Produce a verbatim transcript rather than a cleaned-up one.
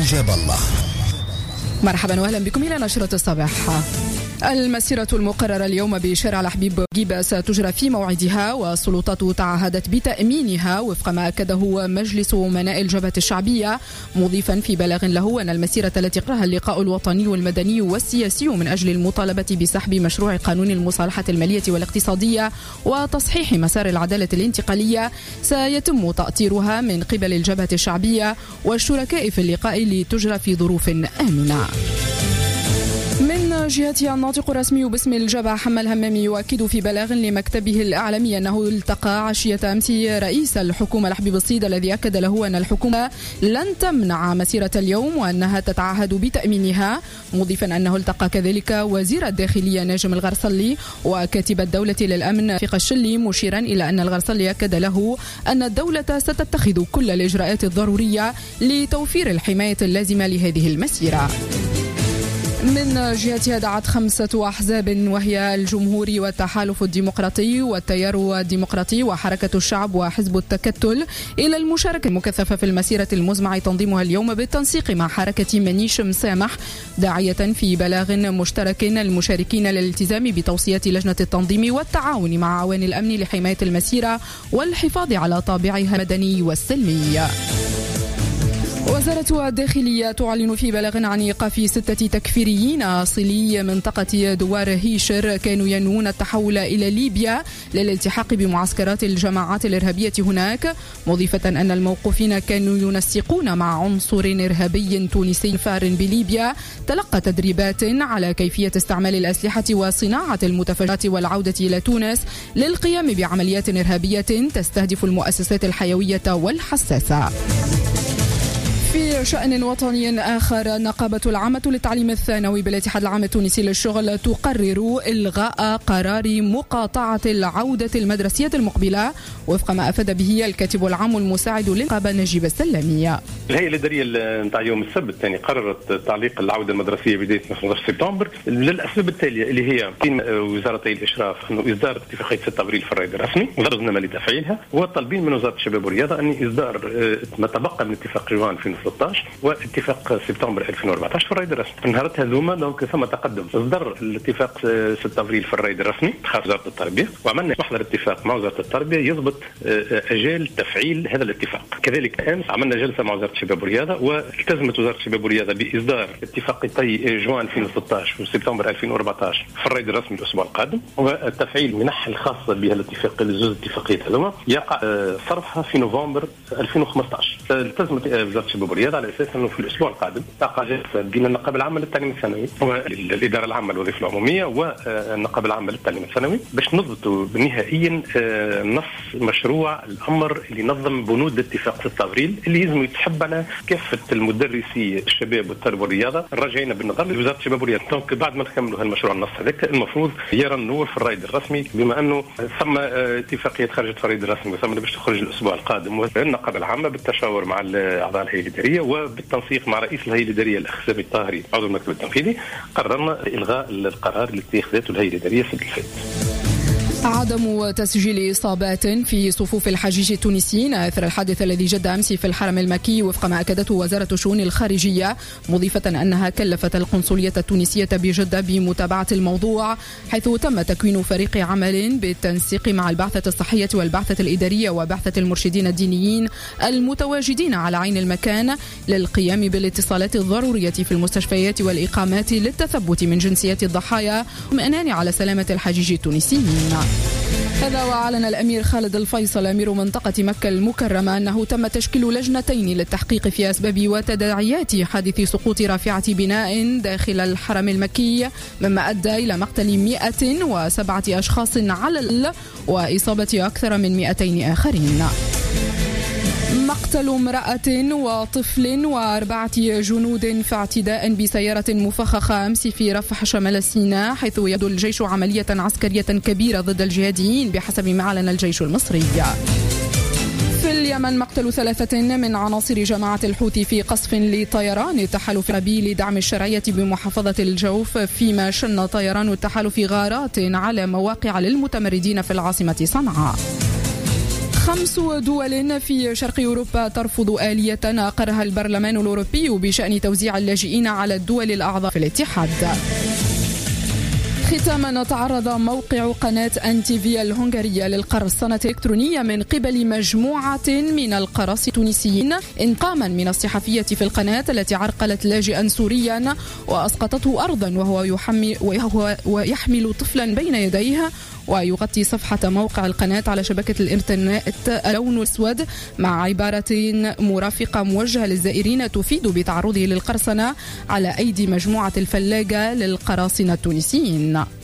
أجاب الله. مرحبا وأهلا بكم إلى نشرة الصباح. المسيرة المقررة اليوم بشارع الحبيب بورقيبة ستجرى في موعدها، والسلطات تعهدت بتأمينها وفق ما أكده مجلس أمناء الجبهة الشعبية، مضيفا في بلاغ له أن المسيرة التي قررها اللقاء الوطني والمدني والسياسي من أجل المطالبة بسحب مشروع قانون المصالحة المالية والاقتصادية وتصحيح مسار العدالة الانتقالية سيتم تأطيرها من قبل الجبهة الشعبية والشركاء في اللقاء لتجرى في ظروف آمنة. من جهتها الناطق الرسمي باسم الجبهة حمال همامي يؤكد في بلاغ لمكتبه الإعلامي أنه التقى عشية أمس رئيس الحكومة الحبيب الصيد، الذي أكد له أن الحكومة لن تمنع مسيرة اليوم وأنها تتعهد بتأمينها، مضيفا أنه التقى كذلك وزير الداخلية ناجم الغرسلي وكاتب الدولة للأمن فيق الشلي، مشيرا إلى أن الغرسلي أكد له أن الدولة ستتخذ كل الإجراءات الضرورية لتوفير الحماية اللازمة لهذه المسيرة. من جهتها دعت خمسة أحزاب وهي الجمهوري والتحالف الديمقراطي والتيار الديمقراطي وحركة الشعب وحزب التكتل إلى المشاركة المكثفة في المسيرة المزمع تنظيمها اليوم بالتنسيق مع حركة منيش مسامح، داعية في بلاغ مشترك المشاركين للالتزام بتوصيات لجنة التنظيم والتعاون مع عوان الأمن لحماية المسيرة والحفاظ على طابعها المدني والسلمي. وزارة الداخلية تعلن في بلاغ عن إيقاف ستة تكفيريين أصلي منطقة دوار هيشر كانوا ينوون التحول إلى ليبيا للالتحاق بمعسكرات الجماعات الإرهابية هناك، مضيفة أن الموقوفين كانوا ينسقون مع عنصر إرهابي تونسي فار بليبيا تلقى تدريبات على كيفية استعمال الأسلحة وصناعة المتفجرات والعودة إلى تونس للقيام بعمليات إرهابية تستهدف المؤسسات الحيوية والحساسة. في شأن وطني آخر، النقابة العامة للتعليم الثانوي بالاتحاد العام التونسي للشغل تقرر إلغاء قرار مقاطعة العودة المدرسية المقبلة وفق ما أفاد به الكاتب العام المساعد للنقابة نجيب السلامية. الهيئة الإدارية نتاع يوم السبت الثاني قررت تعليق العودة المدرسية بداية خمسة عشر سبتمبر للأسباب التالية اللي هي بين وزارتي الإشراف أنه إصدار اتفاقية ستة أبريل في الرائد الرسمي وضربنا لتفعيلها، وطالبين من وزارة الشباب والرياضة أن إصدار ما تبقى من اتفاق جوان ألفين وثلاثة عشر واتفاق سبتمبر ألفين وأربعة عشر في الرائد الرسمي. نهارت هذوما دونك ثم تقدم إصدار الاتفاق ستة أبريل في الرائد الرسمي خاص وزارة التربية، وعملنا محضر اتفاق مع وزارة التربية يضبط أجال تفعيل هذا الاتفاق. كذلك أمس عملنا جلسة مع وزارة الشباب والرياضة والتزمت وزارة الشباب والرياضة بإصدار اتفاقيتي جوان ألفين وستة عشر وسبتمبر ألفين وأربعة عشر في الرائد الرسمي الأسبوع القادم، والتفعيل منح الخاصة بها الاتفاق الزوز اتفاقيات هذوما يقع صرفها في نوفمبر ألفين وخمسة عشر. التزمت وزارة الشباب والرياضة على أساس أنه في الأسبوع القادم تقع جلسة بين النقابة العامة للتعليم الثانوي والإدارة العامة للوظيفة العمومية والنقابة العامة للتعليم الثانوي باش نضبطوا نهائيا نص مشروع الأمر اللي نظم بنود اتفاق ستة أبريل اللي يلزم يتحب على كافة المدرسي الشباب والتربية والرياضة. رجعنا بالنظر لوزارة الشباب والرياضة دونك بعد ما نكملوا هالمشروع النص هذاك المفروض يرى النور في الرائد الرسمي، بما أنه ثم اتفاقية خرجت في الرائد الرسمي وثم باش تخرج الأسبوع القادم، والنقابة العامة بالتشاور مع أعضاء الهيئة الإدارية وبالتنسيق مع رئيس الهيئة الإدارية الأخ سامي الطاهري عضو المكتب التنفيذي قررنا إلغاء القرار اللي اتخذته الهيئة الإدارية السنة اللي فاتت. عدم تسجيل إصابات في صفوف الحجيج التونسيين أثر الحادث الذي جد أمس في الحرم المكي وفق ما أكدته وزارة الشؤون الخارجية، مضيفة أنها كلفت القنصلية التونسية بجدة بمتابعة الموضوع، حيث تم تكوين فريق عمل بالتنسيق مع البعثة الصحية والبعثة الإدارية وبعثة المرشدين الدينيين المتواجدين على عين المكان للقيام بالاتصالات الضرورية في المستشفيات والإقامات للتثبت من جنسيات الضحايا واطمئنان على سلامة الحجيج التونسيين. هذا وأعلن الأمير خالد الفيصل أمير منطقة مكة المكرمة أنه تم تشكيل لجنتين للتحقيق في أسباب وتداعيات حادث سقوط رافعة بناء داخل الحرم المكي مما أدى إلى مقتل مئة وسبعة أشخاص على الأقل وإصابة أكثر من مئتين آخرين. مقتل امرأة وطفل وأربعة جنود في اعتداء بسيارة مفخخة أمس في رفح شمال سيناء، حيث يبدو الجيش عملية عسكرية كبيرة ضد الجهاديين بحسب ما أعلن الجيش المصري. في اليمن مقتل ثلاثة من عناصر جماعة الحوثي في قصف لطيران التحالف العربي لدعم الشرعية بمحافظة الجوف، فيما شن طيران التحالف غارات على مواقع للمتمردين في العاصمة صنعاء. خمس دول في شرق أوروبا ترفض آلية أقرها البرلمان الأوروبي بشأن توزيع اللاجئين على الدول الأعضاء في الاتحاد. ختاما، تعرض موقع قناة أن تي في الهنغارية للقرصنة الإلكترونية من قبل مجموعة من القراصنة التونسيين انتقاما من الصحفية في القناة التي عرقلت لاجئا سوريا وأسقطته أرضا وهو يحمل, وهو ويحمل طفلا بين يديه، ويغطي صفحة موقع القناة على شبكة الإنترنت اللون الأسود مع عبارة مرافقة موجهة للزائرين تفيد بتعرضه للقرصنة على أيدي مجموعة الفلاجة للقراصنة التونسيين.